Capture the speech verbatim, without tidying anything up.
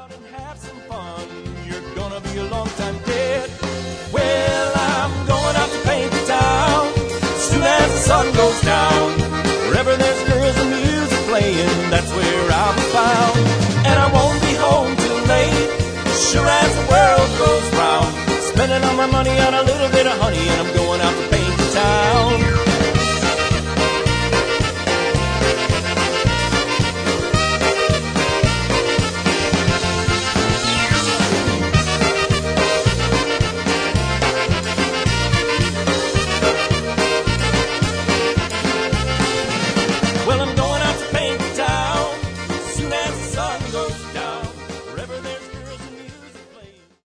out and have some fun. You're gonna be a long time dead. Well, I'm going out to paint the town soon as the sun goes down. Wherever there's girls and music playing, that's